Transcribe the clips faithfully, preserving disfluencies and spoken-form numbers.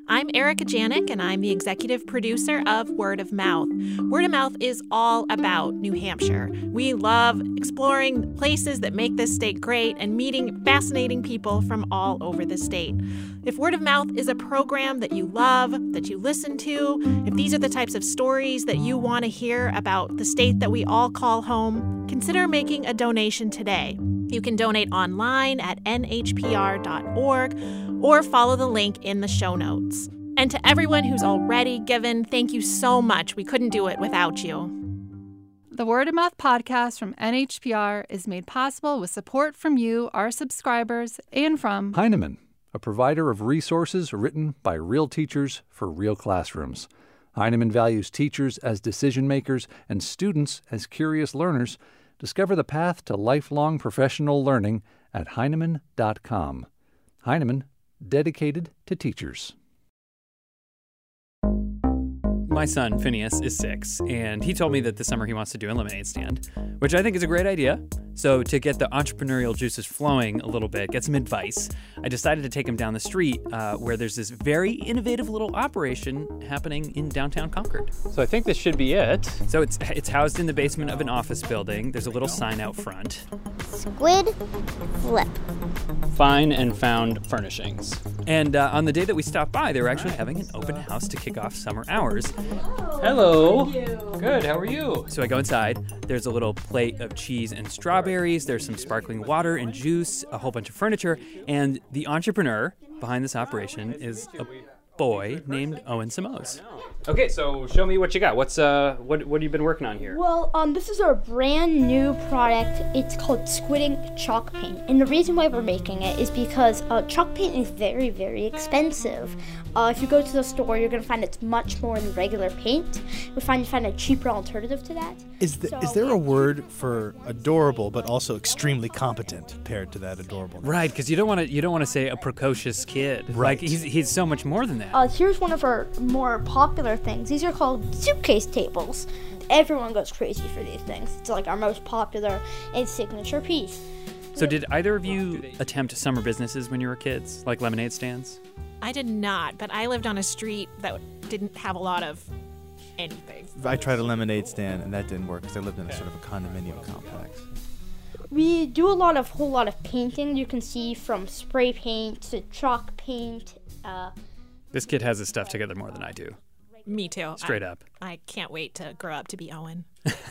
I'm Erica Janik, and I'm the executive producer of Word of Mouth. Word of Mouth is all about New Hampshire. We love exploring places that make this state great and meeting fascinating people from all over the state. If Word of Mouth is a program that you love, that you listen to, if these are the types of stories that you want to hear about the state that we all call home, consider making a donation today. You can donate online at N H P R dot org or follow the link in the show notes. And to everyone who's already given, thank you so much. We couldn't do it without you. The Word of Mouth podcast from N H P R is made possible with support from you, our subscribers, and from Heinemann, a provider of resources written by real teachers for real classrooms. Heinemann values teachers as decision makers and students as curious learners. Discover the path to lifelong professional learning at Heinemann dot com. Heinemann, dedicated to teachers. My son, Phineas, is six, and he told me that this summer he wants to do a lemonade stand, which I think is a great idea. So to get the entrepreneurial juices flowing a little bit, get some advice, I decided to take him down the street uh, where there's this very innovative little operation happening in downtown Concord. So I think this should be it. So it's it's housed in the basement of an office building. There's a little sign out front. Squid Flip. Find and found furnishings. And uh, on the day that we stopped by, they were actually having an open house to kick off summer hours. Hello. Hello. Good, how are you? So I go inside. There's a little plate of cheese and strawberries. There's some sparkling water and juice, a whole bunch of furniture. And the entrepreneur behind this operation is a boy named Owen Simoes. Okay, so show me what you got. What's uh, what what have you been working on here? Well, um, this is our brand new product. It's called Squid Ink Chalk Paint, and the reason why we're making it is because uh, chalk paint is very, very expensive. Uh, if you go to the store, you're gonna find it's much more than regular paint. We find you find a cheaper alternative to that. Is the, so, is there a word for adorable but also extremely competent paired to that adorable? Right, because you don't want to you don't want to say a precocious kid. Right. Like he's he's so much more than that. Uh, here's one of our more popular things. These are called suitcase tables. Everyone goes crazy for these things. It's like our most popular and signature piece. So did either of you attempt summer businesses when you were kids, like lemonade stands? I did not, but I lived on a street that didn't have a lot of anything. I tried a lemonade stand and that didn't work because I lived in a sort of a condominium complex. We do a lot of whole lot of painting. You can see from spray paint to chalk paint. Uh, This kid has his stuff together more than I do. Me too. Straight I, up. I can't wait to grow up to be Owen.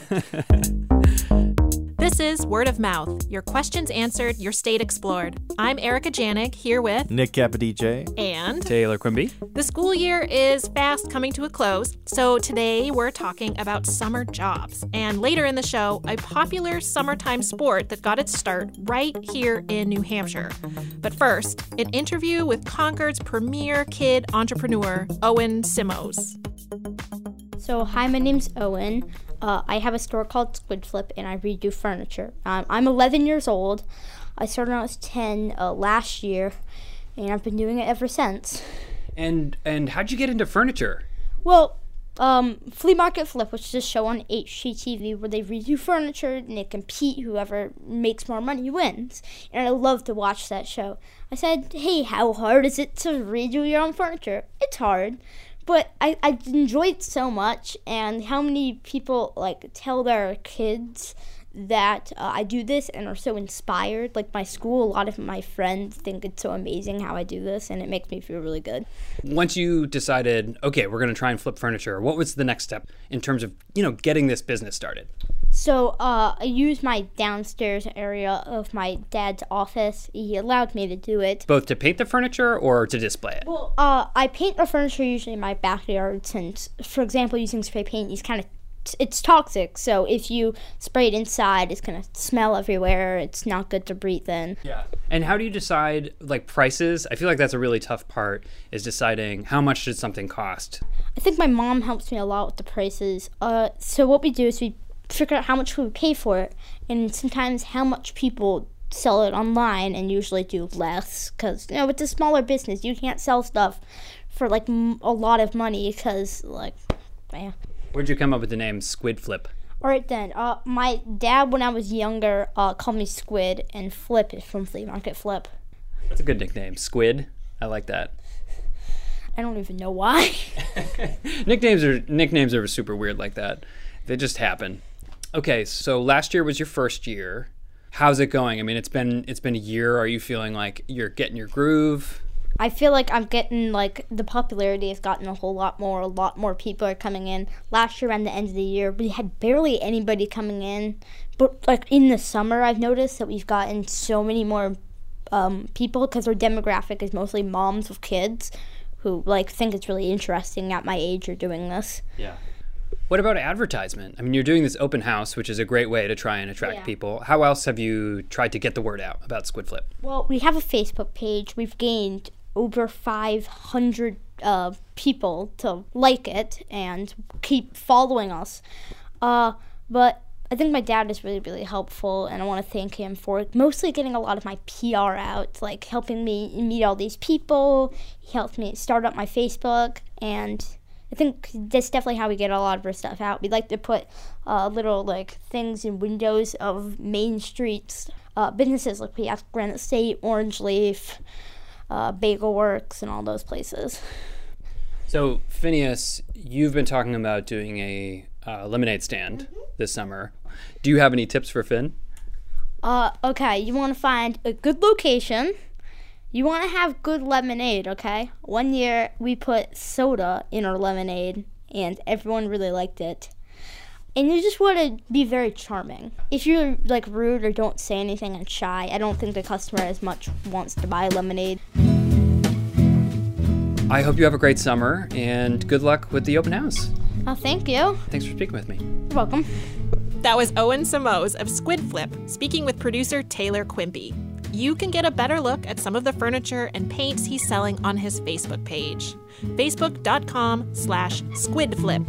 This is Word of Mouth, your questions answered, your state explored. I'm Erica Janik, here with Nick Capodice. And Taylor Quimby. The school year is fast coming to a close, so today we're talking about summer jobs. And later in the show, a popular summertime sport that got its start right here in New Hampshire. But first, an interview with Concord's premier kid entrepreneur, Owen Simoes. So, hi, my name's Owen. Uh, I have a store called Squid Flip, and I redo furniture. Um, I'm eleven years old. I started when I was ten uh, last year, and I've been doing it ever since. And and how'd you get into furniture? Well, um, Flea Market Flip, which is a show on H G T V where they redo furniture and they compete. Whoever makes more money wins. And I love to watch that show. I said, hey, how hard is it to redo your own furniture? It's hard. But I, I enjoyed it so much, and how many people, like, tell their kids that uh, I do this and are so inspired. Like, my school, a lot of my friends think it's so amazing how I do this, and it makes me feel really good. Once you decided, okay, we're going to try and flip furniture, what was the next step in terms of, you know, getting this business started? So uh, I used my downstairs area of my dad's office. He allowed me to do it. Both to paint the furniture or to display it? Well, uh, I paint the furniture usually in my backyard since, for example, using spray paint is kind of, it's toxic. So if you spray it inside, it's going to smell everywhere. It's not good to breathe in. Yeah. And how do you decide, like, prices? I feel like that's a really tough part, is deciding how much should something cost. I think my mom helps me a lot with the prices. Uh, so what we do is we figure out how much we pay for it, and sometimes how much people sell it online, and usually do less because, you know, it's a smaller business. You can't sell stuff for like m- a lot of money because, like, yeah. Where'd you come up with the name Squid Flip? All right then. Uh, my dad, when I was younger, uh, called me Squid, and Flip is from Flea Market Flip. That's a good nickname, Squid. I like that. I don't even know why. nicknames are nicknames are super weird like that. They just happen. Okay, so last year was your first year. How's it going? I mean, it's been it's been a year. Are you feeling like you're getting your groove? I feel like I'm getting, like, the popularity has gotten a whole lot more. A lot more people are coming in. Last year, around the end of the year, we had barely anybody coming in. But, like, in the summer, I've noticed that we've gotten so many more um, people because our demographic is mostly moms with kids who, like, think it's really interesting at my age are doing this. Yeah. What about advertisement? I mean, you're doing this open house, which is a great way to try and attract Yeah. people. How else have you tried to get the word out about Squid Flip? Well, we have a Facebook page. We've gained over five hundred uh, people to like it and keep following us. Uh, but I think my dad is really, really helpful, and I want to thank him for mostly getting a lot of my P R out, like helping me meet all these people. He helped me start up my Facebook, and I think that's definitely how we get a lot of our stuff out. We like to put uh, little like things in windows of main streets, uh, businesses like we have Granite State, Orange Leaf, uh, Bagel Works, and all those places. So, Phineas, you've been talking about doing a uh, lemonade stand mm-hmm. this summer. Do you have any tips for Finn? Uh, okay, you want to find a good location. You want to have good lemonade, okay? One year, we put soda in our lemonade, and everyone really liked it. And you just want to be very charming. If you're, like, rude or don't say anything and shy, I don't think the customer as much wants to buy lemonade. I hope you have a great summer, and good luck with the open house. Oh, thank you. Thanks for speaking with me. You're welcome. That was Owen Simoes of Squid Flip speaking with producer Taylor Quimby. You can get a better look at some of the furniture and paints he's selling on his Facebook page, facebook.com slash squidflip.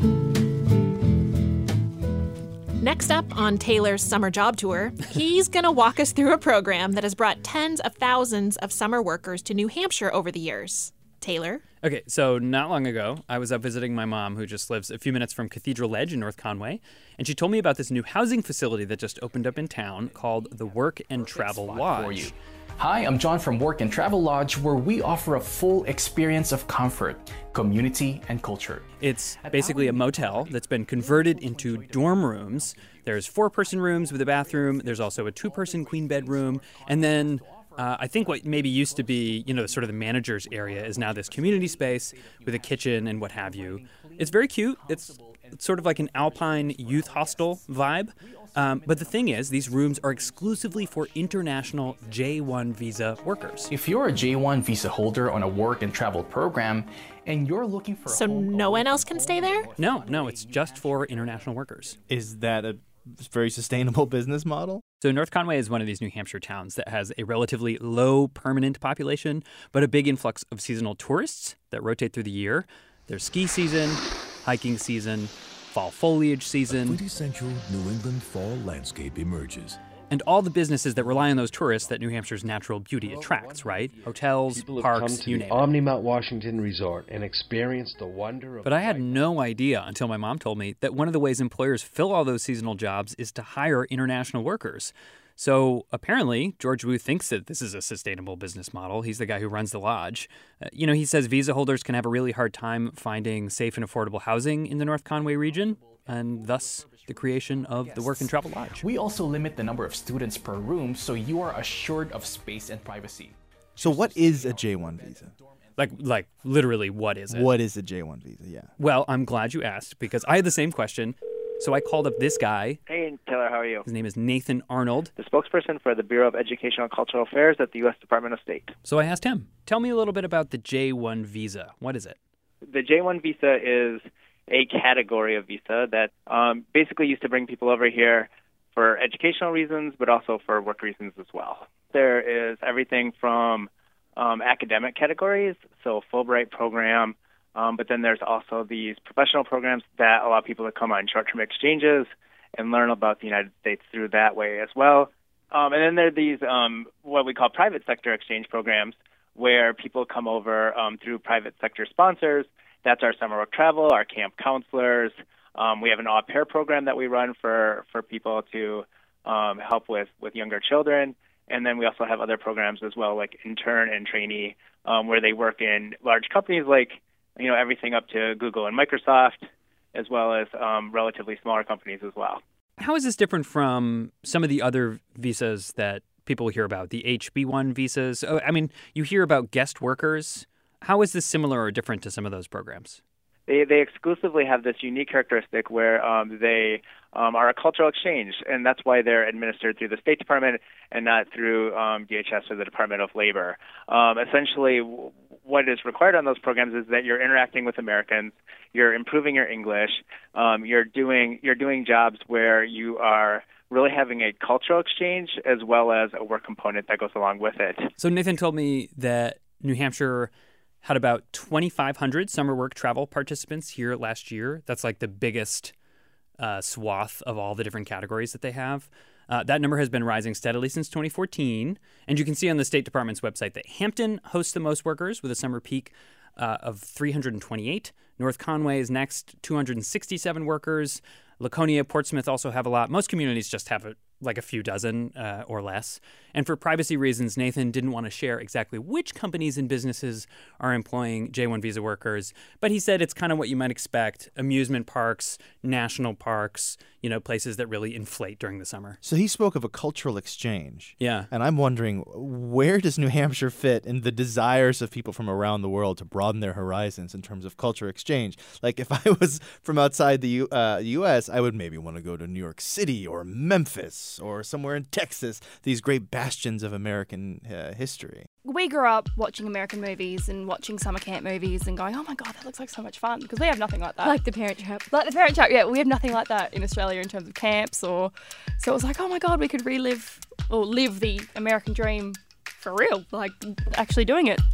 Next up on Taylor's summer job tour, he's going to walk us through a program that has brought tens of thousands of summer workers to New Hampshire over the years. Taylor? Okay, so not long ago, I was up visiting my mom, who just lives a few minutes from Cathedral Ledge in North Conway, and she told me about this new housing facility that just opened up in town called the Work and Travel Lodge. Hi, I'm John from Work and Travel Lodge, where we offer a full experience of comfort, community, and culture. It's basically a motel that's been converted into dorm rooms. There's four-person rooms with a bathroom. There's also a two-person queen bed room, and then Uh, I think what maybe used to be, you know, sort of the manager's area is now this community space with a kitchen and what have you. It's very cute. It's, it's sort of like an alpine youth hostel vibe. Um, but the thing is, these rooms are exclusively for international J one visa workers. If you're a J one visa holder on a work and travel program and you're looking for... So no one else can stay there? No, no, it's just for international workers. Is that a very sustainable business model? So North Conway is one of these New Hampshire towns that has a relatively low permanent population, but a big influx of seasonal tourists that rotate through the year. There's ski season, hiking season, fall foliage season. A quintessential New England fall landscape emerges. And all the businesses that rely on those tourists that New Hampshire's natural beauty attracts, right? Hotels, People have parks, come to you the name it. Omni Mount Washington Resort and experienced the wonder of... But I had no idea until my mom told me that one of the ways employers fill all those seasonal jobs is to hire international workers. So apparently, George Wu thinks that this is a sustainable business model. He's the guy who runs the lodge. Uh, you know, he says visa holders can have a really hard time finding safe and affordable housing in the North Conway region, and thus the creation of the Work and Travel Lodge. We also limit the number of students per room, so you are assured of space and privacy. So what is a J one visa? Like, like literally, what is it? What is a J one visa, yeah. Well, I'm glad you asked, because I had the same question. So I called up this guy. Hey, Taylor, how are you? His name is Nathan Arnold. The spokesperson for the Bureau of Educational and Cultural Affairs at the U S Department of State. So I asked him, tell me a little bit about the J one visa. What is it? The J one visa is a category of visa that um, basically used to bring people over here for educational reasons, but also for work reasons as well. There is everything from um, academic categories, so Fulbright program, um, but then there's also these professional programs that allow people to come on short-term exchanges and learn about the United States through that way as well. Um, and then there are these um, what we call private sector exchange programs, where people come over um, through private sector sponsors. That's our summer work travel, our camp counselors. Um, we have an au pair program that we run for, for people to um, help with, with younger children. And then we also have other programs as well, like intern and trainee, um, where they work in large companies like you know, everything up to Google and Microsoft, as well as um, relatively smaller companies as well. How is this different from some of the other visas that people hear about, the H B one visas? Oh, I mean, you hear about guest workers. How is this similar or different to some of those programs? They they exclusively have this unique characteristic where um, they um, are a cultural exchange, and that's why they're administered through the State Department and not through um, D H S or the Department of Labor. Um, essentially, w- what is required on those programs is that you're interacting with Americans, you're improving your English, um, you're doing you're doing jobs where you are really having a cultural exchange as well as a work component that goes along with it. So Nathan told me that New Hampshire had about twenty-five hundred summer work travel participants here last year. That's like the biggest uh, swath of all the different categories that they have. Uh, that number has been rising steadily since twenty fourteen. And you can see on the State Department's website that Hampton hosts the most workers with a summer peak uh, of three hundred twenty-eight. North Conway is next, two hundred sixty-seven workers. Laconia, Portsmouth also have a lot. Most communities just have a, like a few dozen uh, or less. And for privacy reasons, Nathan didn't want to share exactly which companies and businesses are employing J one visa workers. But he said it's kind of what you might expect: amusement parks, national parks, you know, places that really inflate during the summer. So he spoke of a cultural exchange. Yeah. And I'm wondering, where does New Hampshire fit in the desires of people from around the world to broaden their horizons in terms of cultural exchange? Like, if I was from outside the U- uh, U S, I would maybe want to go to New York City or Memphis or somewhere in Texas, these great bastions of American uh, history. We grew up watching American movies and watching summer camp movies and going, oh my God, that looks like so much fun, because we have nothing like that. Like the Parent Trap. Like the Parent Trap, yeah. We have nothing like that in Australia in terms of camps, or so it was like, oh my God, we could relive or live the American dream for real, like actually doing it.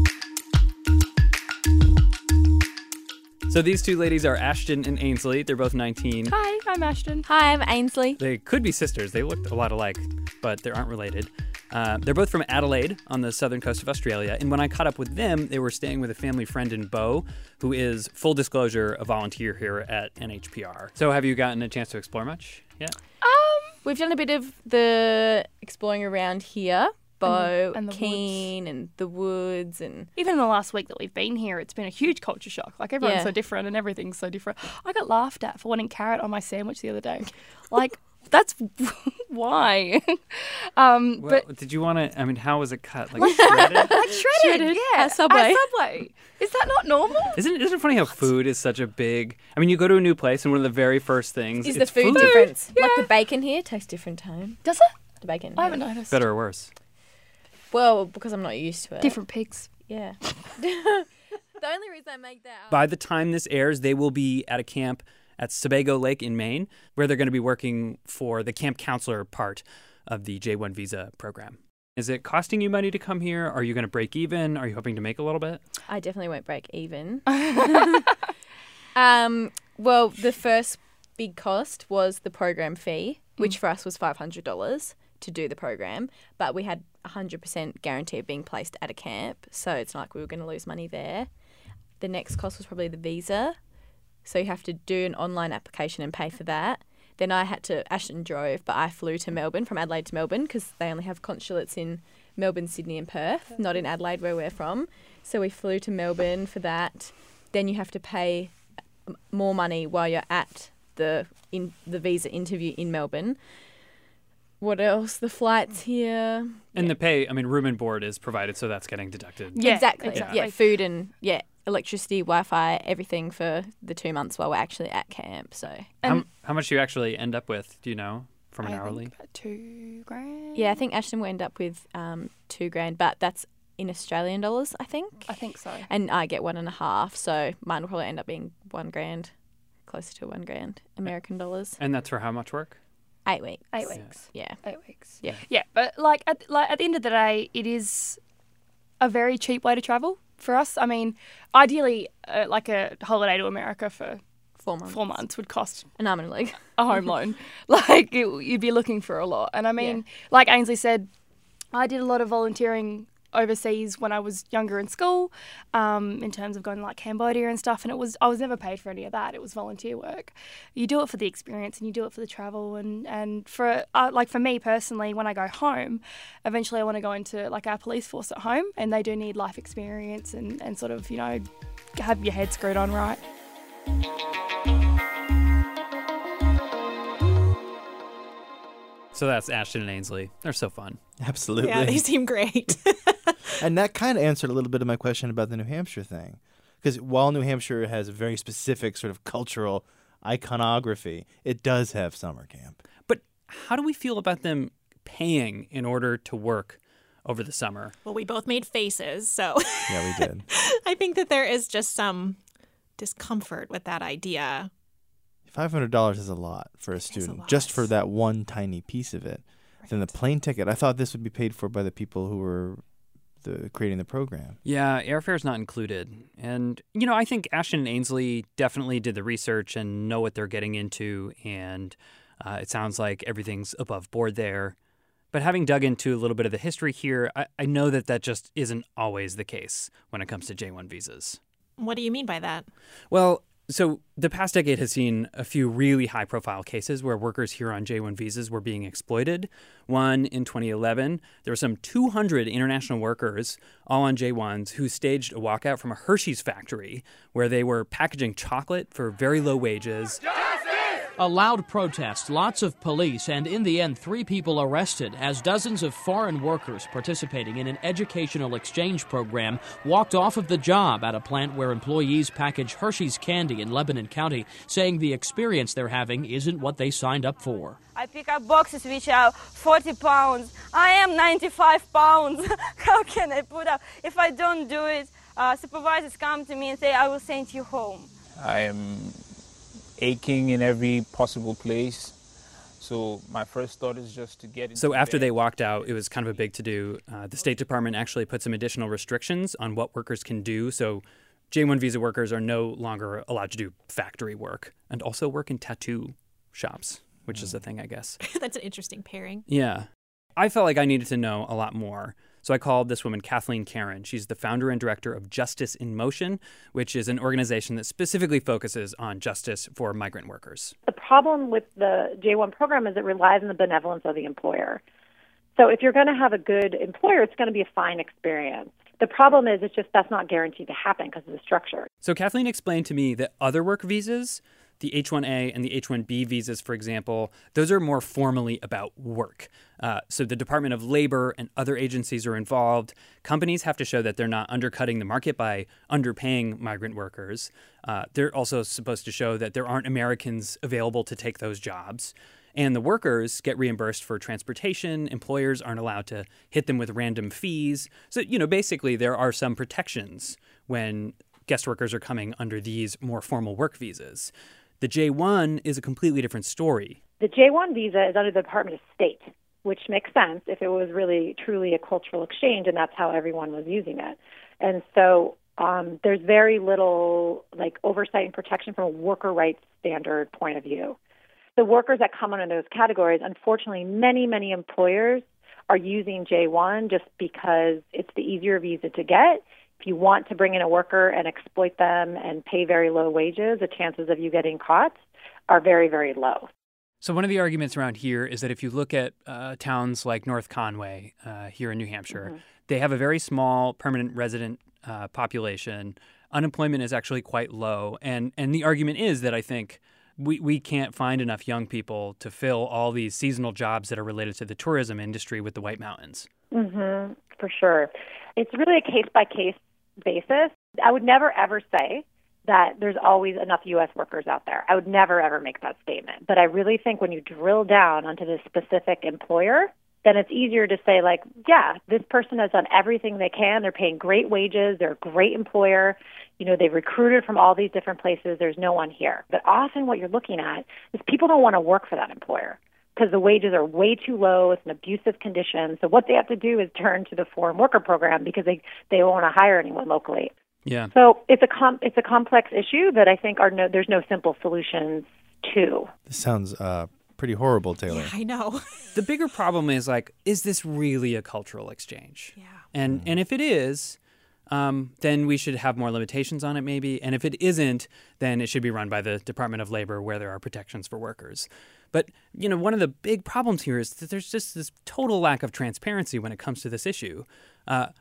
So these two ladies are Ashton and Ainsley. They're both nineteen. Hi, I'm Ashton. Hi, I'm Ainsley. They could be sisters. They looked a lot alike, but they aren't related. Uh, they're both from Adelaide on the southern coast of Australia. And when I caught up with them, they were staying with a family friend in Bow, who is, full disclosure, a volunteer here at N H P R. So have you gotten a chance to explore much? Yeah. Um, we've done a bit of the exploring around here. Bow, and the Keene, woods. and the woods, and even in the last week that we've been here, it's been a huge culture shock. Like, everyone's Yeah. so different and everything's so different. I got laughed at for wanting carrot on my sandwich the other day. Like, that's why. um, Well, but did you want to, I mean, how was it cut? Like shredded? like shredded, Shredded yeah, at Subway. At Subway. Is that not normal? Isn't it, isn't it funny how food is such a big, I mean, you go to a new place and one of the very first things is it's the food, food. difference. Yeah. Like the bacon here tastes different time. Does it? The bacon. I haven't yeah. noticed. Better or worse? Well, because I'm not used to it. Different pigs. Yeah. The only reason I make that up. By the time this airs, they will be at a camp at Sebago Lake in Maine, where they're going to be working for the camp counselor part of the J one visa program. Is it costing you money to come here? Are you going to break even? Are you hoping to make a little bit? I definitely won't break even. um, well, the first big cost was the program fee, which for us was five hundred dollars to do the program, but we had a one hundred percent guarantee of being placed at a camp, so it's not like we were going to lose money there. The next cost was probably the visa, so you have to do an online application and pay for that. Then I had to, Ashton drove, but I flew to Melbourne, from Adelaide to Melbourne, because they only have consulates in Melbourne, Sydney and Perth, not in Adelaide where we're from. So we flew to Melbourne for that. Then you have to pay more money while you're at the in the visa interview in Melbourne. What else? The flights here. And the pay, I mean, room and board is provided, so that's getting deducted. Yeah, exactly. exactly. Yeah, food and, yeah, electricity, Wi-Fi, everything for the two months while we're actually at camp. So How, how much do you actually end up with, do you know, from an I hourly? think about two grand. yeah, I think Ashton will end up with um, two grand, but that's in Australian dollars, I think. I think so. And I get one and a half, so mine will probably end up being one grand, closer to one grand American dollars. And that's for how much work? Eight weeks. Eight weeks. Yeah. Eight weeks. Yeah. Yeah, but like at, like at the end of the day, it is a very cheap way to travel for us. I mean, ideally, uh, like a holiday to America for Four months. four months would cost An arm and a leg. a home loan. Like, it, you'd be looking for a lot. And I mean, like Ainsley said, I did a lot of volunteering overseas when I was younger in school, um, in terms of going to like Cambodia and stuff, and it was I was never paid for any of that. It was volunteer work. You do it for the experience and you do it for the travel, and and for uh, like for me personally, when I go home, eventually I want to go into like our police force at home, and they do need life experience and, and sort of, you know, have your head screwed on right. So that's Ashton and Ainsley. They're so fun. Absolutely. Yeah, they seem great. And that kind of answered a little bit of my question about the New Hampshire thing. Because while New Hampshire has a very specific sort of cultural iconography, it does have summer camp. But how do we feel about them paying in order to work over the summer? Well, we both made faces, so Yeah, we did. I think that there is just some discomfort with that idea. five hundred dollars is a lot for a student, a just for that one tiny piece of it. Right. Then the plane ticket, I thought this would be paid for by the people who were the, creating the program. Yeah, airfare's not included. And, you know, I think Ashton and Ainsley definitely did the research and know what they're getting into, and uh, it sounds like everything's above board there. But having dug into a little bit of the history here, I, I know that that just isn't always the case when it comes to J one visas. What do you mean by that? Well, so the past decade has seen a few really high-profile cases where workers here on J one visas were being exploited. One in twenty eleven, there were some two hundred international workers, all on J ones, who staged a walkout from a Hershey's factory where they were packaging chocolate for very low wages. A loud protest, lots of police, and in the end, three people arrested as dozens of foreign workers participating in an educational exchange program walked off of the job at a plant where employees package Hershey's candy in Lebanon County, saying the experience they're having isn't what they signed up for. I pick up boxes which are forty pounds. I am ninety-five pounds. How can I put up? If I don't do it, uh, supervisors come to me and say, I will send you home. I am aching in every possible place. So my first thought is just to get into So after bed. they walked out, it was kind of a big to-do. Uh, the State Department actually put some additional restrictions on what workers can do. So J one visa workers are no longer allowed to do factory work and also work in tattoo shops, which mm. is a thing, I guess. That's an interesting pairing. Yeah. I felt like I needed to know a lot more. So I called this woman, Kathleen Karen. She's the founder and director of Justice in Motion, which is an organization that specifically focuses on justice for migrant workers. The problem with the J one program is it relies on the benevolence of the employer. So if you're going to have a good employer, it's going to be a fine experience. The problem is it's just that's not guaranteed to happen because of the structure. So Kathleen explained to me that other work visas, the H one A and the H one B visas, for example, those are more formally about work. Uh, so the Department of Labor and other agencies are involved. Companies have to show that they're not undercutting the market by underpaying migrant workers. Uh, they're also supposed to show that there aren't Americans available to take those jobs. And the workers get reimbursed for transportation. Employers aren't allowed to hit them with random fees. So, you know, basically there are some protections when guest workers are coming under these more formal work visas. The J one is a completely different story. The J one visa is under the Department of State, which makes sense if it was really truly a cultural exchange and that's how everyone was using it. And so um, there's very little like oversight and protection from a worker rights standard point of view. The workers that come under those categories, unfortunately, many, many employers are using J one just because it's the easier visa to get. If you want to bring in a worker and exploit them and pay very low wages, the chances of you getting caught are very, very low. So one of the arguments around here is that if you look at uh, towns like North Conway uh, here in New Hampshire, mm-hmm. they have a very small permanent resident uh, population. Unemployment is actually quite low. And, and the argument is that I think we, we can't find enough young people to fill all these seasonal jobs that are related to the tourism industry with the White Mountains. Mm-hmm, for sure. It's really a case-by-case basis. I would never, ever say that there's always enough U S workers out there. I would never, ever make that statement. But I really think when you drill down onto the specific employer, then it's easier to say, like, yeah, this person has done everything they can. They're paying great wages. They're a great employer. You know, they've recruited from all these different places. There's no one here. But often what you're looking at is people don't want to work for that employer because the wages are way too low. It's an abusive condition. So what they have to do is turn to the foreign worker program because they, they don't want to hire anyone locally. Yeah. So it's a com- it's a complex issue that I think are no there's no simple solutions to. This sounds uh, pretty horrible, Taylor. Yeah, I know. The bigger problem is, like, is this really a cultural exchange? Yeah. And and if it is, um, then we should have more limitations on it maybe. And if it isn't, then it should be run by the Department of Labor where there are protections for workers. But, you know, one of the big problems here is that there's just this total lack of transparency when it comes to this issue. Uh, but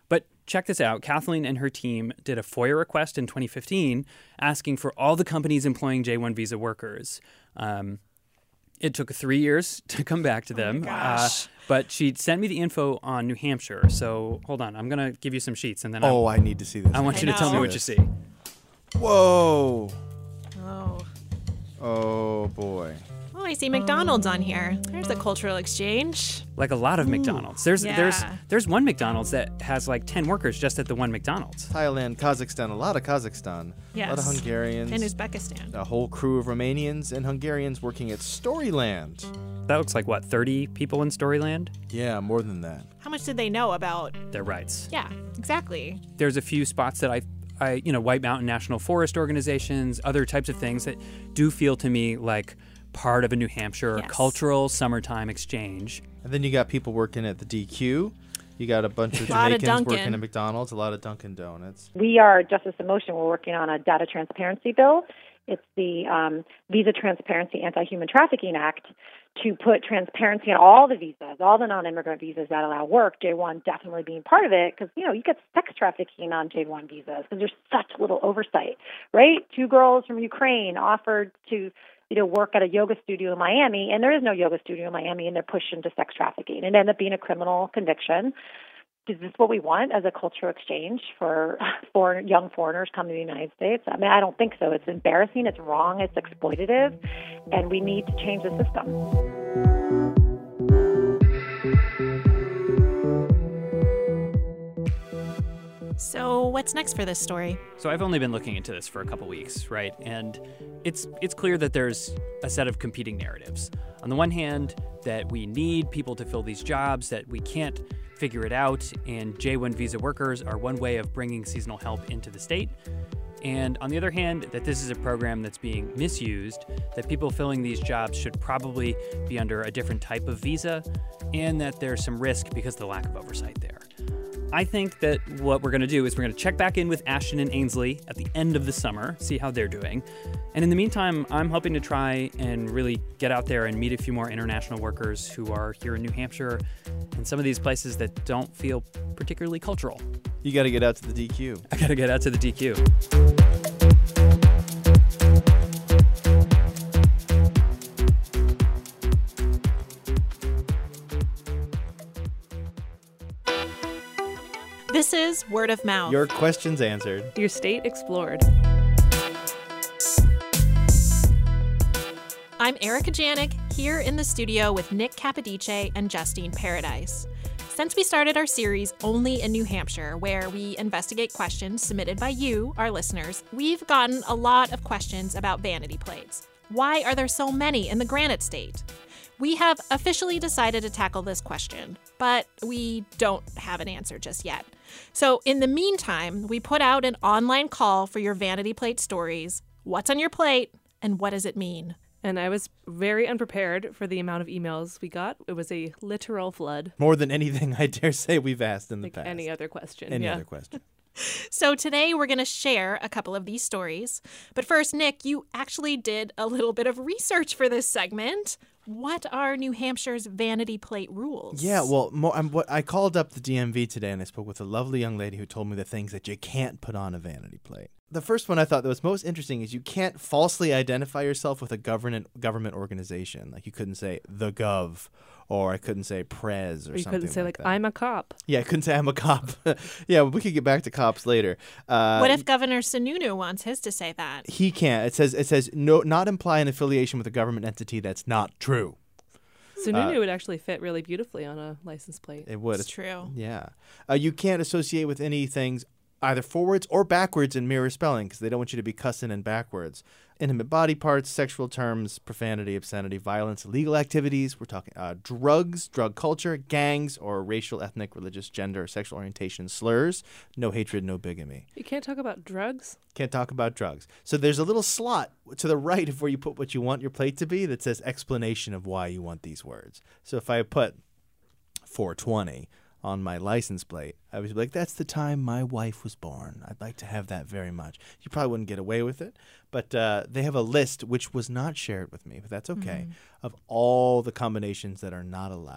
check this out. Kathleen and her team did a FOIA request in twenty fifteen asking for all the companies employing J one visa workers. Um, it took three years to come back to them. Oh my gosh. Uh, but she sent me the info on New Hampshire. So hold on. I'm going to give you some sheets. and then Oh, I'm, I need to see this. I want I you to tell me know. what you see. Whoa. Oh. Oh, boy. Oh, I see McDonald's on here. There's a cultural exchange. Like a lot of McDonald's. There's Yeah. there's there's one McDonald's that has like ten workers just at the one McDonald's. Thailand, Kazakhstan, a lot of Kazakhstan. Yes. A lot of Hungarians. And Uzbekistan. A whole crew of Romanians and Hungarians working at Storyland. That looks like, what, thirty people in Storyland? Yeah, more than that. How much did they know about Their rights. Yeah, exactly. There's a few spots that I, I, you know, White Mountain National Forest organizations, other types of things that do feel to me like part of a New Hampshire Yes. cultural summertime exchange. And then you got people working at the D Q. You got a bunch of A lot of Jamaicans working Dunkin'. at McDonald's, a lot of Dunkin' Donuts. We are Justice in Motion. We're working on a data transparency bill. It's the um, Visa Transparency Anti-Human Trafficking Act to put transparency on all the visas, all the non-immigrant visas that allow work, J one definitely being part of it, because, you know, you get sex trafficking on J one visas because there's such little oversight, right? Two girls from Ukraine offered to, you know, work at a yoga studio in Miami, and there is no yoga studio in Miami, and they're pushed into sex trafficking. It ended up being a criminal conviction. Is this what we want as a cultural exchange for foreign, young foreigners coming to the United States? I mean, I don't think so. It's embarrassing. It's wrong. It's exploitative. And we need to change the system. So what's next for this story? So I've only been looking into this for a couple weeks, right? And it's it's clear that there's a set of competing narratives. On the one hand, that we need people to fill these jobs, that we can't figure it out, and J one visa workers are one way of bringing seasonal help into the state. And on the other hand, that this is a program that's being misused, that people filling these jobs should probably be under a different type of visa, and that there's some risk because of the lack of oversight there. I think that what we're going to do is we're going to check back in with Ashton and Ainsley at the end of the summer, see how they're doing. And in the meantime, I'm hoping to try and really get out there and meet a few more international workers who are here in New Hampshire and some of these places that don't feel particularly cultural. You got to get out to the D Q. I got to get out to the D Q. This is Word of Mouth. Your questions answered. Your state explored. I'm Erica Janik, here in the studio with Nick Capodice and Justine Paradise. Since we started our series Only in New Hampshire, where we investigate questions submitted by you, our listeners, we've gotten a lot of questions about vanity plates. Why are there so many in the Granite State? We have officially decided to tackle this question, but we don't have an answer just yet. So in the meantime, we put out an online call for your vanity plate stories. What's on your plate, and what does it mean? And I was very unprepared for the amount of emails we got. It was a literal flood. More than anything, I dare say, we've asked in the Like past. any other question. Any yeah. other question. So today we're going to share a couple of these stories. But first, Nick, you actually did a little bit of research for this segment. What are New Hampshire's vanity plate rules? Yeah, well, more, I'm, what, I called up the D M V today and I spoke with a lovely young lady who told me the things that you can't put on a vanity plate. The first one I thought that was most interesting is you can't falsely identify yourself with a government government organization. Like you couldn't say the Gov, or I couldn't say Prez, or, Or you something couldn't say, like like, that. I'm a cop. Yeah, I couldn't say I'm a cop. Yeah, we could get back to cops later. Uh, What if Governor Sununu wants his to say that? he can't? It says it says no, not imply an affiliation with a government entity that's not true. Sununu Uh, would actually fit really beautifully on a license plate. It would. It's true. Yeah. Uh, you can't associate with any things either forwards or backwards in mirror spelling because they don't want you to be cussing in backwards. Intimate body parts, sexual terms, profanity, obscenity, violence, illegal activities. We're talking uh, drugs, drug culture, gangs, or racial, ethnic, religious, gender, or sexual orientation slurs. No hatred, no bigamy. You can't talk about drugs? Can't talk about drugs. So there's a little slot to the right of where you put what you want your plate to be that says explanation of why you want these words. So if I put four twenty on my license plate, I was like, that's the time my wife was born. I'd like to have that very much. You probably wouldn't get away with it, but uh, they have a list, which was not shared with me, but that's okay, Mhm. of all the combinations that are not allowed.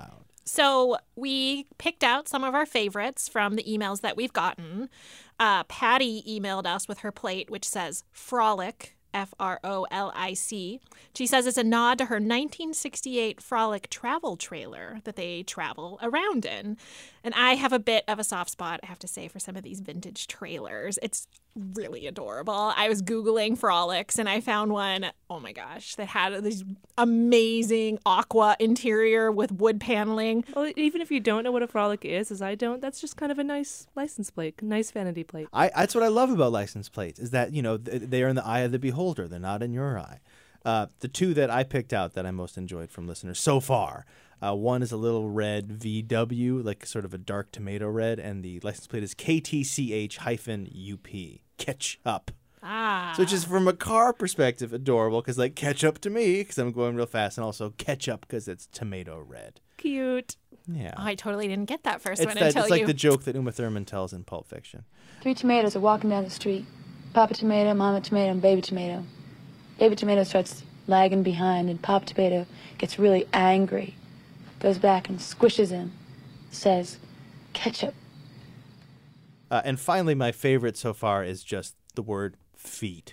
So we picked out some of our favorites from the emails that we've gotten. Uh, Patty emailed us with her plate, which says Frolic, F R O L I C. She says it's a nod to her nineteen sixty-eight Frolic travel trailer that they travel around in. And I have a bit of a soft spot, I have to say, for some of these vintage trailers. It's really adorable. I was Googling Frolics and I found one, oh my gosh, that had this amazing aqua interior with wood paneling. Well, even if you don't know what a Frolic is, as I don't, that's just kind of a nice license plate, nice vanity plate. I, that's what I love about license plates, is that, you know, th- they are in the eye of the beholder. They're not in your eye. Uh, the two that I picked out that I most enjoyed from listeners so far, uh, one is a little red V W, like sort of a dark tomato red, and the license plate is K T C H U P, ketchup. Ah. So just from a car perspective, adorable, because like ketchup to me, because I'm going real fast, and also ketchup because it's tomato red. Cute. Yeah. Oh, I totally didn't get that first It's, one that, until it's like you. the joke that Uma Thurman tells in Pulp Fiction. Three tomatoes are walking down the street. Papa tomato, mama tomato, and baby tomato. Baby tomato starts lagging behind, and Papa tomato gets really angry. Goes back and squishes him. Says, ketchup. Uh, and finally, my favorite so far is just the word feet.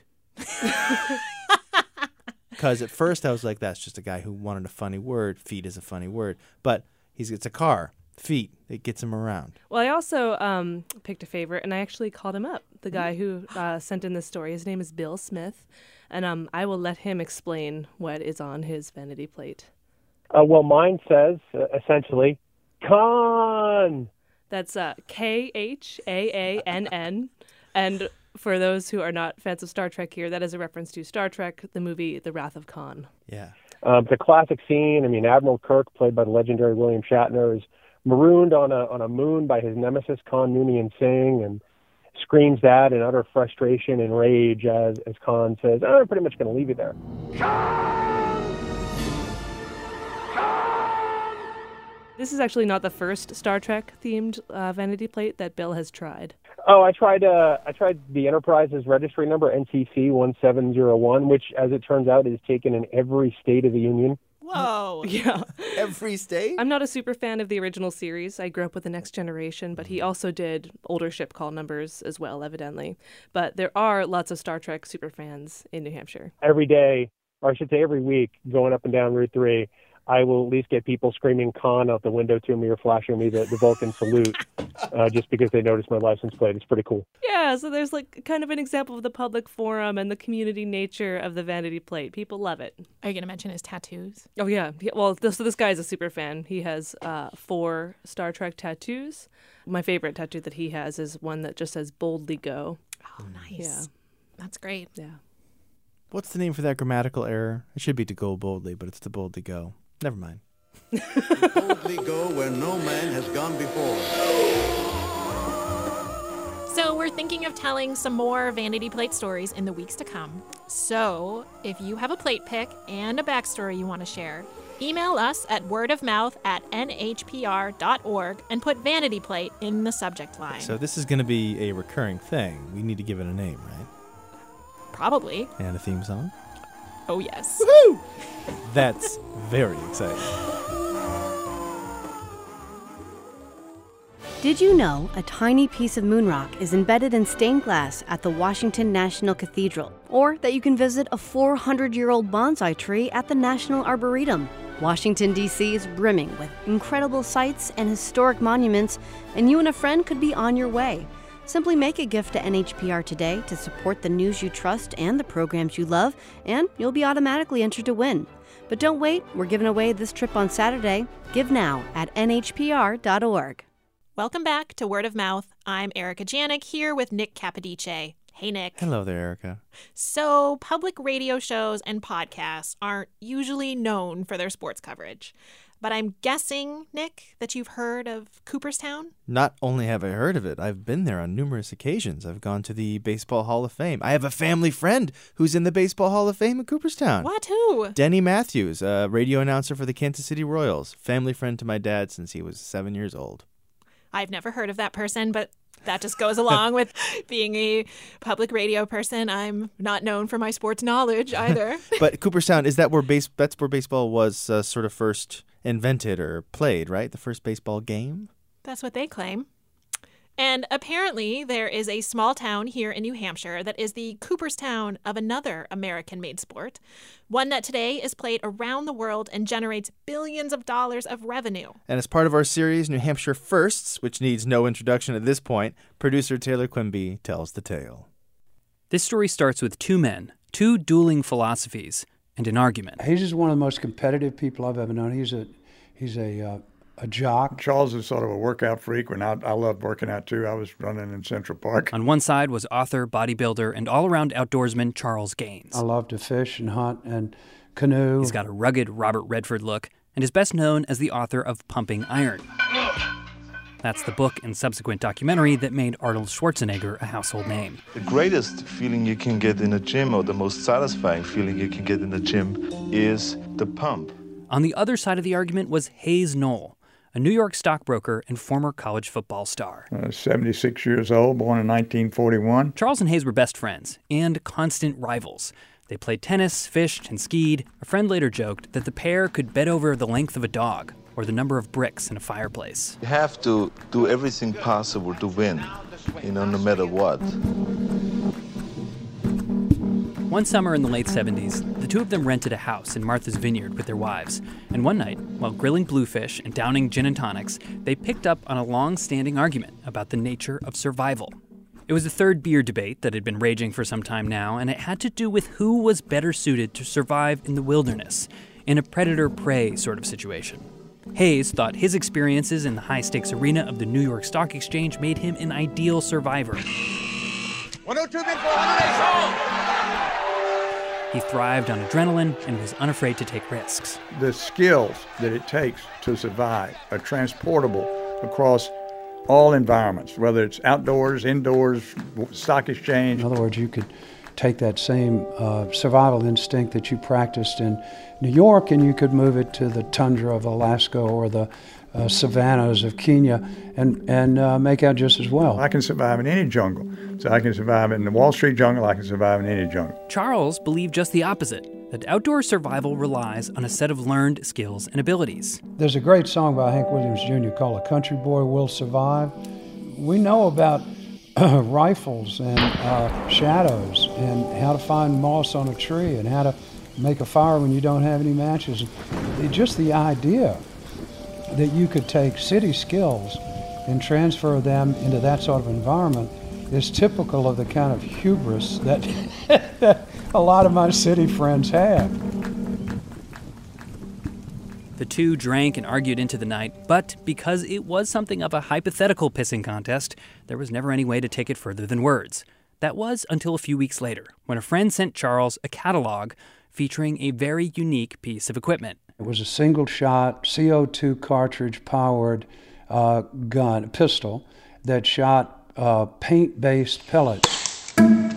Because at first I was like, that's just a guy who wanted a funny word. Feet is a funny word. But he's it's a car. Feet. It gets him around. Well, I also um, picked a favorite, and I actually called him up, the guy who uh, sent in this story. His name is Bill Smith, and um, I will let him explain what is on his vanity plate. Uh, well, mine says, uh, essentially, Khan. That's uh, K H A A N N, and for those who are not fans of Star Trek here, that is a reference to Star Trek, the movie The Wrath of Khan. Yeah. Um, it's a classic scene. I mean, Admiral Kirk, played by the legendary William Shatner, is marooned on a on a moon by his nemesis, Khan Noonien Singh, and screams that in utter frustration and rage as, as Khan says, oh, I'm pretty much going to leave you there. This is actually not the first Star Trek-themed uh, vanity plate that Bill has tried. Oh, I tried uh, I tried the Enterprise's registry number, N C C one seven zero one, which, as it turns out, is taken in every state of the Union. Whoa. Yeah. Every state? I'm not a super fan of the original series. I grew up with The Next Generation, but he also did older ship call numbers as well, evidently. But there are lots of Star Trek super fans in New Hampshire. Every day, or I should say every week, going up and down Route three, I will at least get people screaming Khan out the window to me or flashing me the, the Vulcan salute uh, just because they noticed my license plate. It's pretty cool. Yeah, so there's like kind of an example of the public forum and the community nature of the vanity plate. People love it. Are you going to mention his tattoos? Oh, yeah. He, well, this, so this guy is a super fan. He has uh, four Star Trek tattoos. My favorite tattoo that he has is one that just says boldly go. Oh, nice. Yeah. That's great. Yeah. What's the name for that grammatical error? It should be to go boldly, but it's to boldly go. Never mind. Boldly go where no man has gone before. So we're thinking of telling some more vanity plate stories in the weeks to come. So if you have a plate pick and a backstory you want to share, email us at wordofmouth at n h p r dot org and put vanity plate in the subject line. So this is going to be a recurring thing. We need to give it a name, right? Probably. And a theme song? Oh, yes. Woohoo! That's very exciting. Did you know a tiny piece of moon rock is embedded in stained glass at the Washington National Cathedral? Or that you can visit a four hundred year old bonsai tree at the National Arboretum? Washington, D C is brimming with incredible sights and historic monuments, and you and a friend could be on your way. Simply make a gift to N H P R today to support the news you trust and the programs you love, and you'll be automatically entered to win. But don't wait, we're giving away this trip on Saturday. Give now at n h p r dot org. Welcome back to Word of Mouth. I'm Erica Janik here with Nick Capodice. Hey, Nick. Hello there, Erica. So, public radio shows and podcasts aren't usually known for their sports coverage. But I'm guessing, Nick, that you've heard of Cooperstown? Not only have I heard of it, I've been there on numerous occasions. I've gone to the Baseball Hall of Fame. I have a family friend who's in the Baseball Hall of Fame at Cooperstown. What? Who? Denny Matthews, a radio announcer for the Kansas City Royals. Family friend to my dad since he was seven years old. I've never heard of that person, but That just goes along with being a public radio person. I'm not known for my sports knowledge either. But Cooperstown, is that where base? That's where baseball was uh, sort of first invented or played, right? The first baseball game? That's what they claim. And apparently there is a small town here in New Hampshire that is the Cooperstown of another American-made sport, one that today is played around the world and generates billions of dollars of revenue. And as part of our series, New Hampshire Firsts, which needs no introduction at this point, producer Taylor Quimby tells the tale. This story starts with two men, two dueling philosophies, and an argument. He's just one of the most competitive people I've ever known. He's a, he's a... Uh, A jock. Charles is sort of a workout freak. When I, I loved working out, too. I was running in Central Park. On one side was author, bodybuilder, and all-around outdoorsman Charles Gaines. I love to fish and hunt and canoe. He's got a rugged Robert Redford look and is best known as the author of Pumping Iron. That's the book and subsequent documentary that made Arnold Schwarzenegger a household name. The greatest feeling you can get in a gym, or the most satisfying feeling you can get in the gym, is the pump. On the other side of the argument was Hayes Knoll, a New York stockbroker and former college football star. Uh, seventy-six years old, born in nineteen forty-one. Charles and Hayes were best friends and constant rivals. They played tennis, fished, and skied. A friend later joked that the pair could bet over the length of a dog or the number of bricks in a fireplace. You have to do everything possible to win, you know, no matter what. One summer in the late seventies, the two of them rented a house in Martha's Vineyard with their wives. And one night, while grilling bluefish and downing gin and tonics, they picked up on a long-standing argument about the nature of survival. It was the third beer debate that had been raging for some time now, and it had to do with who was better suited to survive in the wilderness, in a predator-prey sort of situation. Hayes thought his experiences in the high-stakes arena of the New York Stock Exchange made him an ideal survivor. one oh two bid for elimination! He thrived on adrenaline and was unafraid to take risks. The skills that it takes to survive are transportable across all environments, whether it's outdoors, indoors, stock exchange. In other words, you could take that same uh, survival instinct that you practiced in New York and you could move it to the tundra of Alaska or the uh, savannas of Kenya and, and uh, make out just as well. I can survive in any jungle. So I can survive in the Wall Street jungle, I can survive in any jungle. Charles believed just the opposite, that outdoor survival relies on a set of learned skills and abilities. There's a great song by Hank Williams Junior called A Country Boy Will Survive. We know about uh, rifles and uh, shadows and how to find moss on a tree and how to make a fire when you don't have any matches. Just the idea that you could take city skills and transfer them into that sort of environment is typical of the kind of hubris that, that a lot of my city friends have. The two drank and argued into the night, but because it was something of a hypothetical pissing contest, there was never any way to take it further than words. That was until a few weeks later, when a friend sent Charles a catalog featuring a very unique piece of equipment. It was a single-shot, C O two cartridge-powered uh, gun, pistol, that shot Uh, paint-based pellets.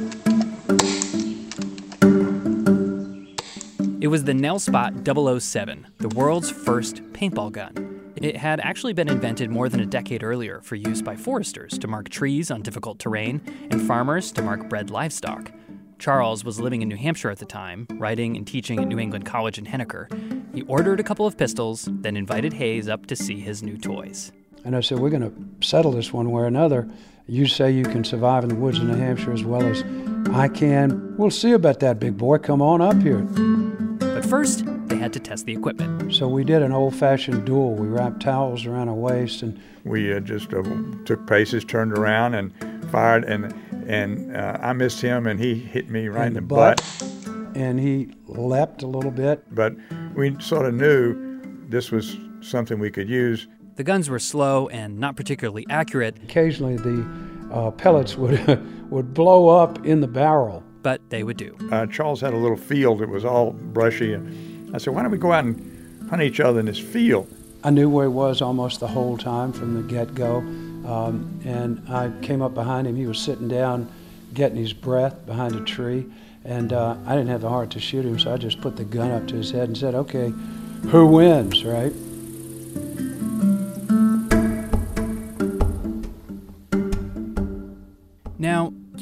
It was the Nelspot double oh seven, the world's first paintball gun. It had actually been invented more than a decade earlier for use by foresters to mark trees on difficult terrain and farmers to mark bred livestock. Charles was living in New Hampshire at the time, writing and teaching at New England College in Henniker. He ordered a couple of pistols, then invited Hayes up to see his new toys. And I said, we're going to settle this one way or another. You say you can survive in the woods of New Hampshire as well as I can. We'll see about that, big boy. Come on up here. But first, they had to test the equipment. So we did an old-fashioned duel. We wrapped towels around our waist. and We uh, just uh, took paces, turned around, and fired, and and uh, I missed him, and he hit me right in the, the butt. butt. And he leapt a little bit. But we sort of knew this was something we could use. The guns were slow and not particularly accurate. Occasionally the uh, pellets would would blow up in the barrel. But they would do. Uh, Charles had a little field that was all brushy. And I said, why don't we go out and hunt each other in this field? I knew where he was almost the whole time from the get-go. Um, and I came up behind him. He was sitting down getting his breath behind a tree. And uh, I didn't have the heart to shoot him, so I just put the gun up to his head and said, okay, who wins, right?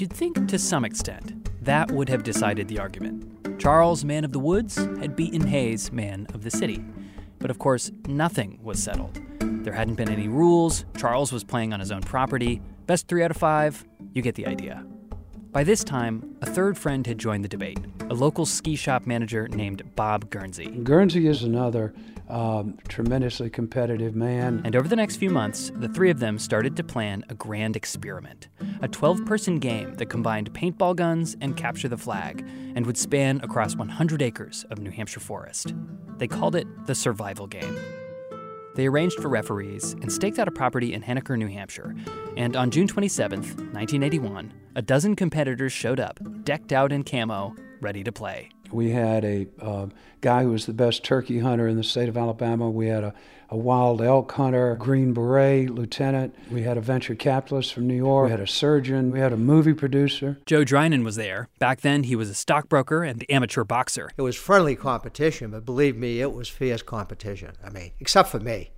you'd think to some extent that would have decided the argument. Charles, man of the woods, had beaten Hayes, man of the city. But of course, nothing was settled. There hadn't been any rules. Charles was playing on his own property. Best three out of five, you get the idea. By this time, a third friend had joined the debate, a local ski shop manager named Bob Guernsey. Guernsey is another um, tremendously competitive man. And over the next few months, the three of them started to plan a grand experiment, a twelve-person game that combined paintball guns and capture the flag, and would span across one hundred acres of New Hampshire forest. They called it the survival game. They arranged for referees and staked out a property in Henniker, New Hampshire. And on June twenty-seventh, nineteen eighty-one, a dozen competitors showed up, decked out in camo, ready to play. We had a uh, guy who was the best turkey hunter in the state of Alabama. We had a, a wild elk hunter, Green Beret lieutenant. We had a venture capitalist from New York. We had a surgeon. We had a movie producer. Joe Drinan was there. Back then, he was a stockbroker and amateur boxer. It was friendly competition, but believe me, it was fierce competition. I mean, except for me.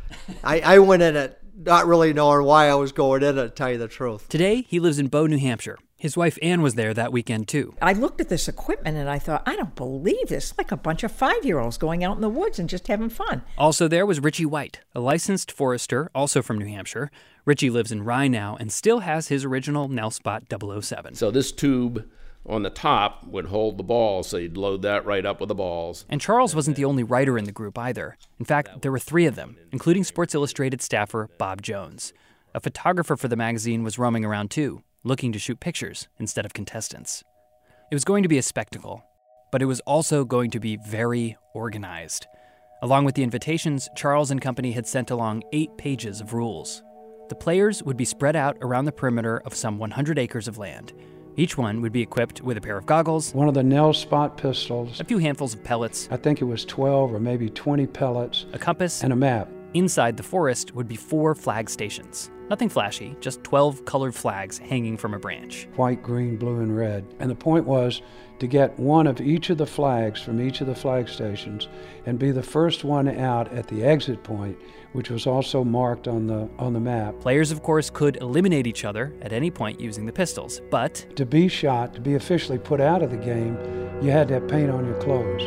I, I went in it not really knowing why I was going in it, to tell you the truth. Today, he lives in Bow, New Hampshire. His wife Ann was there that weekend, too. I looked at this equipment and I thought, I don't believe this. Like a bunch of five-year-olds going out in the woods and just having fun. Also there was Richie White, a licensed forester, also from New Hampshire. Richie lives in Rye now and still has his original Nellspot double oh seven. So this tube on the top would hold the balls, so you'd load that right up with the balls. And Charles wasn't the only writer in the group either. In fact, there were three of them, including Sports Illustrated staffer Bob Jones. A photographer for the magazine was roaming around too, looking to shoot pictures instead of contestants. It was going to be a spectacle, but it was also going to be very organized. Along with the invitations, Charles and company had sent along eight pages of rules. The players would be spread out around the perimeter of some one hundred acres of land. Each one would be equipped with a pair of goggles, one of the Nellspot pistols, a few handfuls of pellets, I think it was twelve or maybe twenty pellets, a compass, and a map. Inside the forest would be four flag stations. Nothing flashy, just twelve colored flags hanging from a branch. White, green, blue, and red. And the point was to get one of each of the flags from each of the flag stations and be the first one out at the exit point, which was also marked on the on the map. Players, of course, could eliminate each other at any point using the pistols, but to be shot, to be officially put out of the game, you had to have paint on your clothes.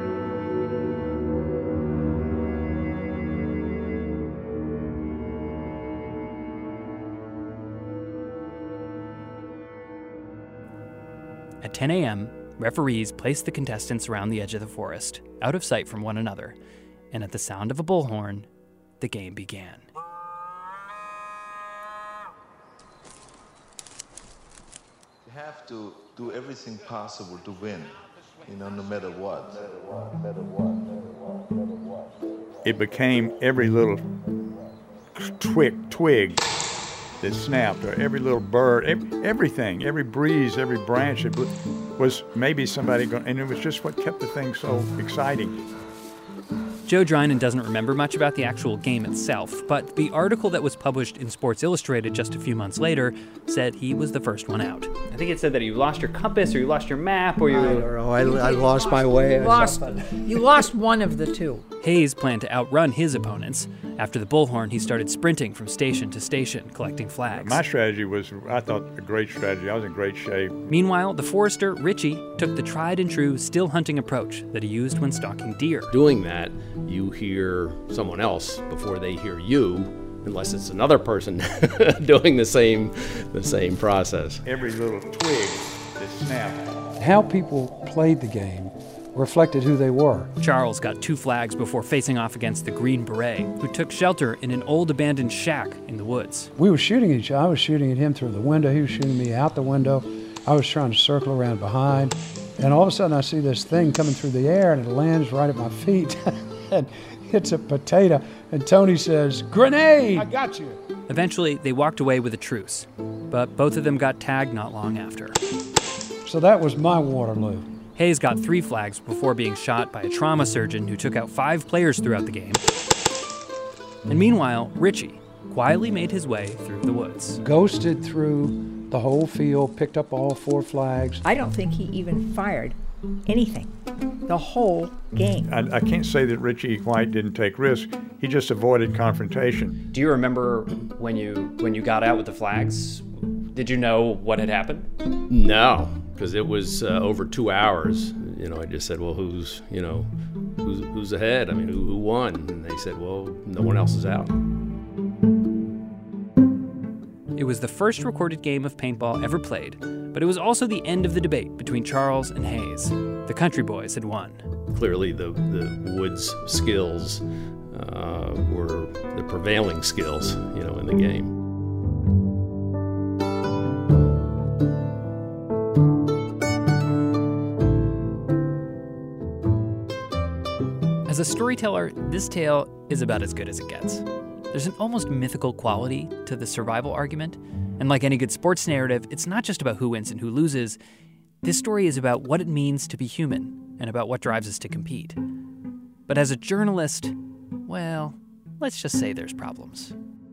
At ten a.m., referees placed the contestants around the edge of the forest, out of sight from one another, and at the sound of a bullhorn, the game began. You have to do everything possible to win, you know, no matter what. No matter what. It became every little twig, twig that snapped, or every little bird, every, everything, every breeze, every branch, it was maybe somebody going, and it was just what kept the thing so exciting. Joe Drinan doesn't remember much about the actual game itself, but the article that was published in Sports Illustrated just a few months later said he was the first one out. I think it said that you lost your compass, or you lost your map, or you... I don't know, I, I lost my way. You lost, you lost one of the two. Hayes planned to outrun his opponents. After the bullhorn, he started sprinting from station to station, collecting flags. My strategy was, I thought, a great strategy. I was in great shape. Meanwhile, the forester, Richie, took the tried and true still hunting approach that he used when stalking deer. Doing that, you hear someone else before they hear you, unless it's another person doing the same, the same process. Every little twig that snapped. How people played the game reflected who they were. Charles got two flags before facing off against the Green Beret, who took shelter in an old abandoned shack in the woods. We were shooting each other. I was shooting at him through the window. He was shooting me out the window. I was trying to circle around behind. And all of a sudden I see this thing coming through the air, and it lands right at my feet and hits a potato. And Tony says, "Grenade!" I got you. Eventually, they walked away with a truce, but both of them got tagged not long after. So that was my Waterloo. Hayes got three flags before being shot by a trauma surgeon who took out five players throughout the game. And meanwhile, Richie quietly made his way through the woods. Ghosted through the whole field, picked up all four flags. I don't think he even fired anything the whole game. I, I can't say that Richie White didn't take risks. He just avoided confrontation. Do you remember when you when you got out with the flags? Did you know what had happened? No, because it was uh, over two hours. You know, I just said, well, who's, you know, who's, who's ahead? I mean, who, who won? And they said, well, no one else is out. It was the first recorded game of paintball ever played, but it was also the end of the debate between Charles and Hayes. The Country Boys had won. Clearly, the, the Woods skills uh, were the prevailing skills, you know, in the game. As a storyteller, this tale is about as good as it gets. There's an almost mythical quality to the survival argument, and like any good sports narrative, it's not just about who wins and who loses. This story is about what it means to be human and about what drives us to compete. But as a journalist, well, let's just say there's problems.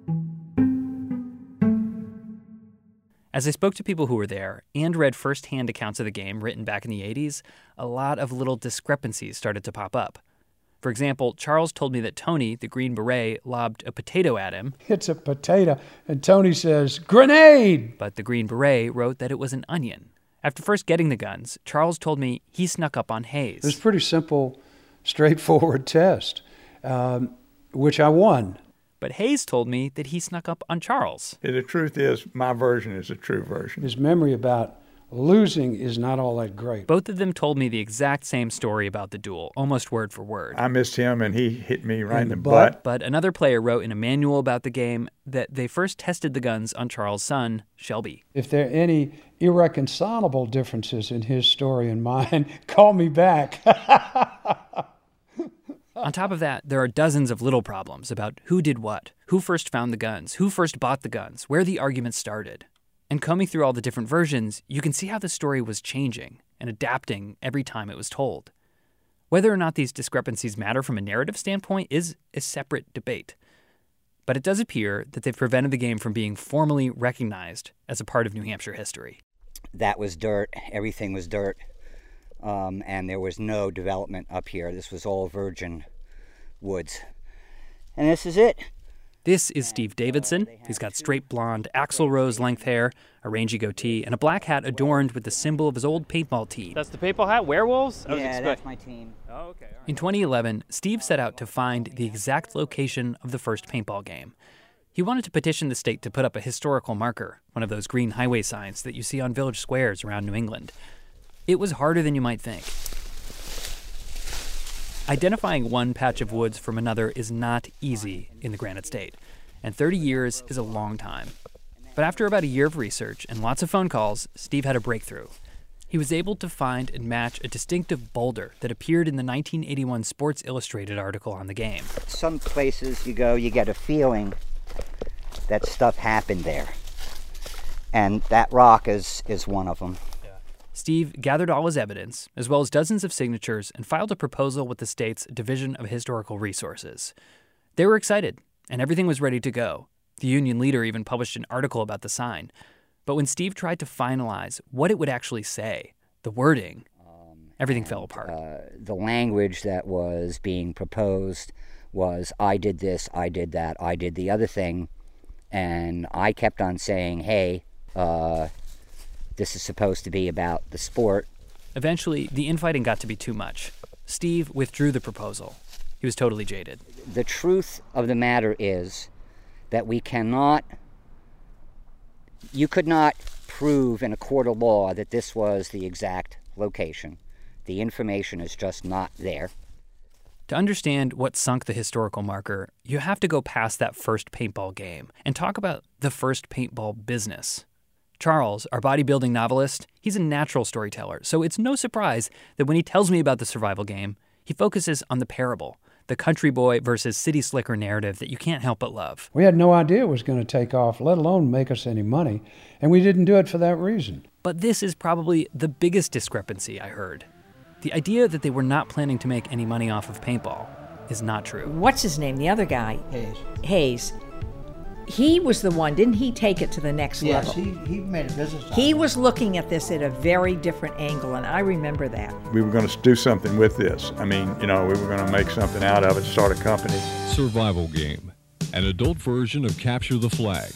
As I spoke to people who were there and read first-hand accounts of the game written back in the eighties, a lot of little discrepancies started to pop up. For example, Charles told me that Tony, the Green Beret, lobbed a potato at him. It's a potato. And Tony says, grenade! But the Green Beret wrote that it was an onion. After first getting the guns, Charles told me he snuck up on Hayes. It was a pretty simple, straightforward test, um, which I won. But Hayes told me that he snuck up on Charles. The truth is, my version is the true version. His memory about losing is not all that great. Both of them told me the exact same story about the duel, almost word for word. I missed him, and he hit me right in, in the butt. butt. But another player wrote in a manual about the game that they first tested the guns on Charles' son, Shelby. If there are any irreconcilable differences in his story and mine, call me back. On top of that, there are dozens of little problems about who did what, who first found the guns, who first bought the guns, where the argument started. And combing through all the different versions, you can see how the story was changing and adapting every time it was told. Whether or not these discrepancies matter from a narrative standpoint is a separate debate. But it does appear that they've prevented the game from being formally recognized as a part of New Hampshire history. That was dirt. Everything was dirt. Um, and there was no development up here. This was all virgin woods. And this is it. This is Steve Davidson. He's got straight blonde, Axl Rose length hair, a rangy goatee, and a black hat adorned with the symbol of his old paintball team. That's the paintball hat? Werewolves? I yeah, that's my team. Oh, okay. Right. In twenty eleven, Steve set out to find the exact location of the first paintball game. He wanted to petition the state to put up a historical marker, one of those green highway signs that you see on village squares around New England. It was harder than you might think. Identifying one patch of woods from another is not easy in the Granite State, and thirty years is a long time. But after about a year of research and lots of phone calls, Steve had a breakthrough. He was able to find and match a distinctive boulder that appeared in the nineteen eighty-one Sports Illustrated article on the game. Some places you go, you get a feeling that stuff happened there. And that rock is, is one of them. Steve gathered all his evidence, as well as dozens of signatures, and filed a proposal with the state's Division of Historical Resources. They were excited, and everything was ready to go. The union leader even published an article about the sign. But when Steve tried to finalize what it would actually say, the wording, um, everything and, fell apart. Uh, the language that was being proposed was, I did this, I did that, I did the other thing, and I kept on saying, hey, uh... this is supposed to be about the sport. Eventually, the infighting got to be too much. Steve withdrew the proposal. He was totally jaded. The truth of the matter is that we cannot, you could not prove in a court of law that this was the exact location. The information is just not there. To understand what sunk the historical marker, you have to go past that first paintball game and talk about the first paintball business. Charles, our bodybuilding novelist, he's a natural storyteller, so it's no surprise that when he tells me about the survival game, he focuses on the parable, the country boy versus city slicker narrative that you can't help but love. We had no idea it was going to take off, let alone make us any money, and we didn't do it for that reason. But this is probably the biggest discrepancy I heard. The idea that they were not planning to make any money off of paintball is not true. What's his name, the other guy? Hayes. Hayes. He was the one, didn't he take it to the next yes, level? Yes, he, he made a business out of it. He was looking at this at a very different angle, and I remember that. We were going to do something with this. I mean, you know, we were going to make something out of it, start a company. Survival Game, an adult version of Capture the Flag.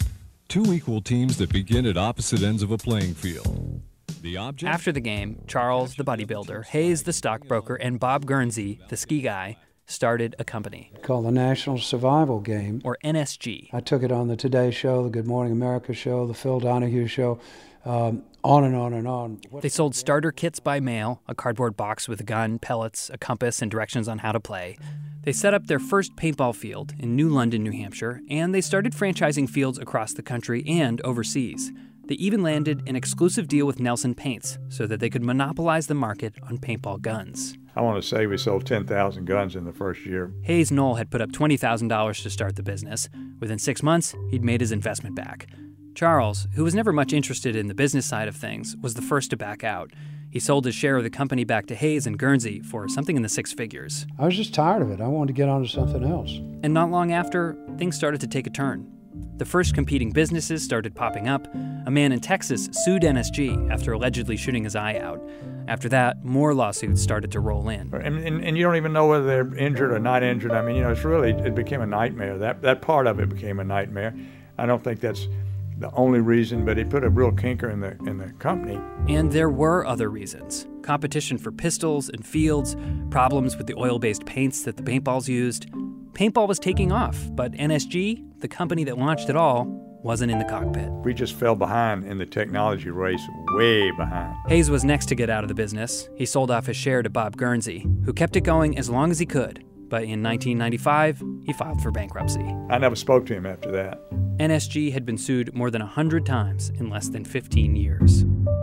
Two equal teams that begin at opposite ends of a playing field. The object? After the game, Charles, the bodybuilder, Hayes, the stockbroker, and Bob Guernsey, the ski guy, started a company called the National Survival Game, or N S G. I took it on the Today Show, the Good Morning America Show, the Phil Donahue Show, um, on and on and on. They sold starter kits by mail, a cardboard box with a gun, pellets, a compass, and directions on how to play. They set up their first paintball field in New London, New Hampshire, and they started franchising fields across the country and overseas. They even landed an exclusive deal with Nelson Paints so that they could monopolize the market on paintball guns. I want to say we sold ten thousand guns in the first year. Hayes Knoll had put up twenty thousand dollars to start the business. Within six months, he'd made his investment back. Charles, who was never much interested in the business side of things, was the first to back out. He sold his share of the company back to Hayes and Guernsey for something in the six figures. I was just tired of it. I wanted to get on to something else. And not long after, things started to take a turn. The first competing businesses started popping up. A man in Texas sued N S G after allegedly shooting his eye out. After that, more lawsuits started to roll in. And, and, and you don't even know whether they're injured or not injured. I mean, you know, it's really, it became a nightmare. That, that part of it became a nightmare. I don't think that's the only reason, but it put a real kinker in the in the company. And there were other reasons. Competition for pistols and fields, problems with the oil-based paints that the paintballs used. Paintball was taking off, but N S G, the company that launched it all, wasn't in the cockpit. We just fell behind in the technology race, way behind. Hayes was next to get out of the business. He sold off his share to Bob Guernsey, who kept it going as long as he could. But in nineteen ninety-five, he filed for bankruptcy. I never spoke to him after that. N S G had been sued more than one hundred times in less than fifteen years.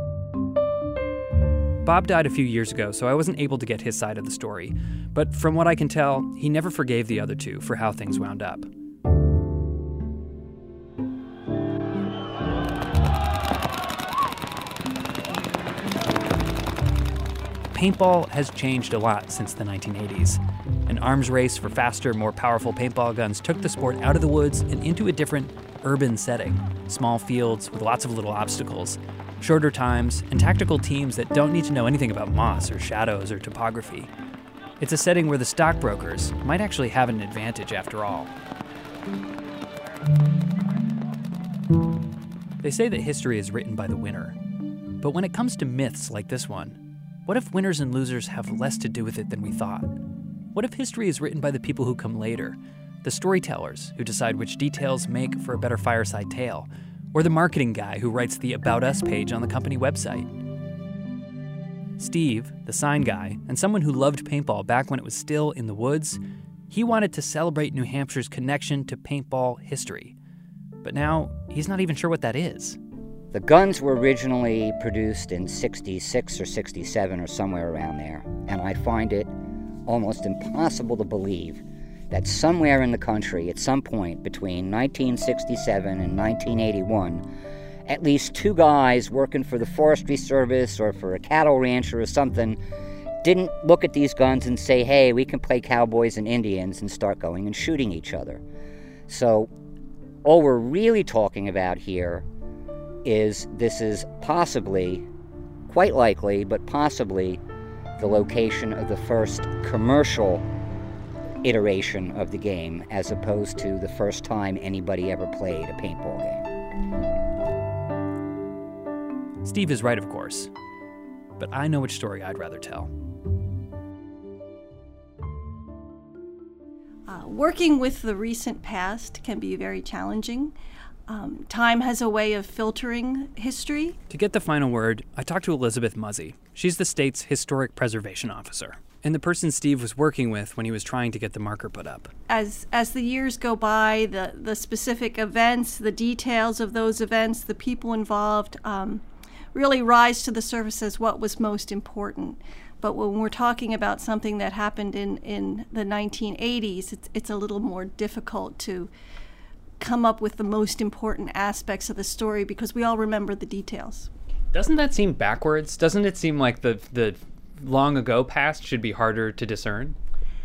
Bob died a few years ago, so I wasn't able to get his side of the story. But from what I can tell, he never forgave the other two for how things wound up. Paintball has changed a lot since the nineteen eighties. An arms race for faster, more powerful paintball guns took the sport out of the woods and into a different urban setting. Small fields with lots of little obstacles, shorter times, and tactical teams that don't need to know anything about moss or shadows or topography. It's a setting where the stockbrokers might actually have an advantage after all. They say that history is written by the winner. But when it comes to myths like this one, what if winners and losers have less to do with it than we thought? What if history is written by the people who come later, the storytellers who decide which details make for a better fireside tale, or the marketing guy who writes the About Us page on the company website? Steve, the sign guy, and someone who loved paintball back when it was still in the woods, he wanted to celebrate New Hampshire's connection to paintball history. But now, he's not even sure what that is. The guns were originally produced in sixty-six or sixty-seven or somewhere around there, and I find it almost impossible to believe that somewhere in the country at some point between nineteen sixty-seven and nineteen eighty-one, at least two guys working for the Forestry Service or for a cattle rancher or something didn't look at these guns and say, hey, we can play cowboys and Indians, and start going and shooting each other. So all we're really talking about here is this is possibly, quite likely, but possibly the location of the first commercial iteration of the game, as opposed to the first time anybody ever played a paintball game. Steve is right, of course, but I know which story I'd rather tell. Uh, working with the recent past can be very challenging. Um, time has a way of filtering history. To get the final word, I talked to Elizabeth Muzzy. She's the state's historic preservation officer, and the person Steve was working with when he was trying to get the marker put up. As as the years go by, the, the specific events, the details of those events, the people involved um, really rise to the surface as what was most important. But when we're talking about something that happened in, in the nineteen eighties, it's, it's a little more difficult to come up with the most important aspects of the story because we all remember the details. Doesn't that seem backwards? Doesn't it seem like the the long ago past should be harder to discern?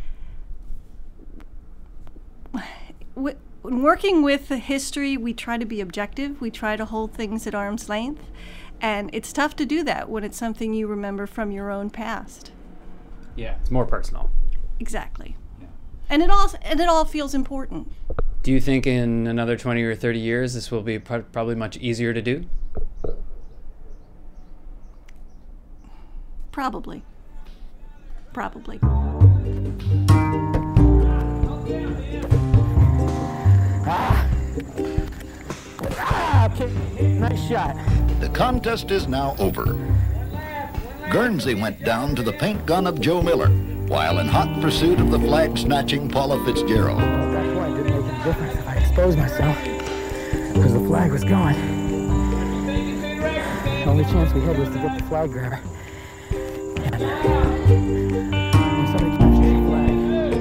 When working with the history, we try to be objective. We try to hold things at arm's length. And it's tough to do that when it's something you remember from your own past. Yeah, it's more personal. Exactly. Yeah. And it all and it all feels important. Do you think in another twenty or thirty years this will be pr- probably much easier to do? Probably. Probably. Ah. Ah, okay. Nice shot. The contest is now over. Guernsey went down to the paint gun of Joe Miller, while in hot pursuit of the flag-snatching Paula Fitzgerald. At that point, it didn't make any difference if I exposed myself, because the flag was gone. The only chance we had was to get the flag grabber. And when somebody captures the flag,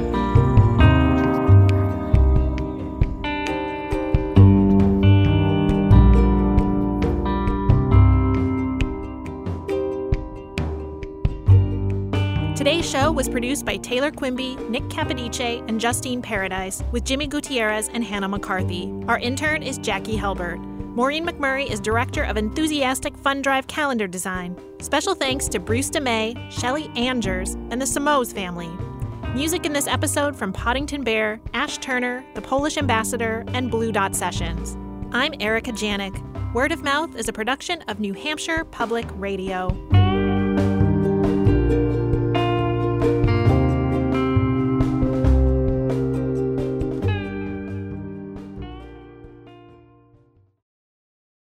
Today's show was produced by Taylor Quimby, Nick Capodice, and Justine Paradise, with Jimmy Gutierrez and Hannah McCarthy. Our intern is Jackie Helbert. Maureen McMurray is Director of Enthusiastic Fun Drive Calendar Design. Special thanks to Bruce DeMay, Shelley Angers, and the Simoes family. Music in this episode from Poddington Bear, Ash Turner, The Polish Ambassador, and Blue Dot Sessions. I'm Erica Janik. Word of Mouth is a production of New Hampshire Public Radio.